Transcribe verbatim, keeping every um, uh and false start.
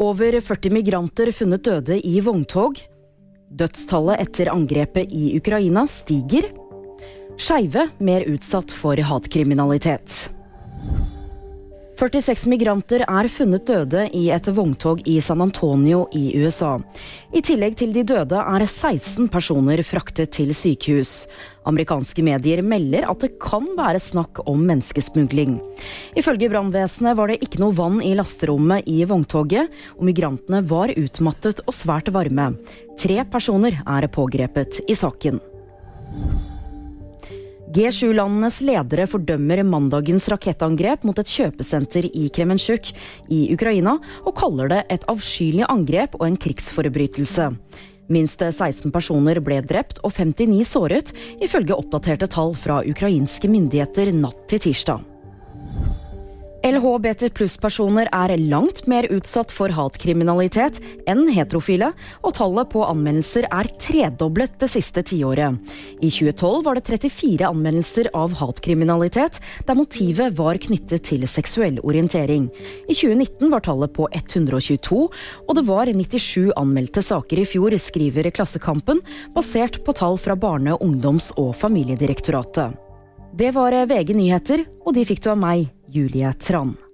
Over førti migranter funnet døde i vogntog. Dødstallet etter angrepet i Ukraina stiger. Skeive mer utsatt for hatkriminalitet. førtiseks migranter er funnet døde i et vogntog i San Antonio i U S A. I tillegg til de døde er seksten personer fraktet til sykehus. Amerikanske medier melder at det kan være snakk om menneskesmugling. Ifølge brannvesenet var det ikke noe vann i lasterommet i vogntoget, og migrantene var utmattet og svært varme. Tre personer er pågrepet i saken. G sju-landenes ledere fordømmer mandagens rakettangrep mot et kjøpesenter i Kremenchuk i Ukraina, og kaller det et avskyelig angrep og en krigsforbrytelse. Minst seksten personer ble drept og femtini såret, ifølge oppdaterte tall fra ukrainske myndigheter natt til tirsdag. L H B T pluss-personer er langt mer utsatt for hatkriminalitet enn heterofile, og tallet på anmeldelser er tredoblet det siste tiåret. I tjue tolv var det trettifire anmeldelser av hatkriminalitet, der motivet var knyttet til seksuell orientering. I tjue nitten var tallet på hundre og tjueto, og det var nittisju anmeldte saker i fjor, skriver Klassekampen, basert på tall fra Barne-, ungdoms- og familiedirektoratet. Det var V G Nyheter, og de fikk du av meg, Julie Tran.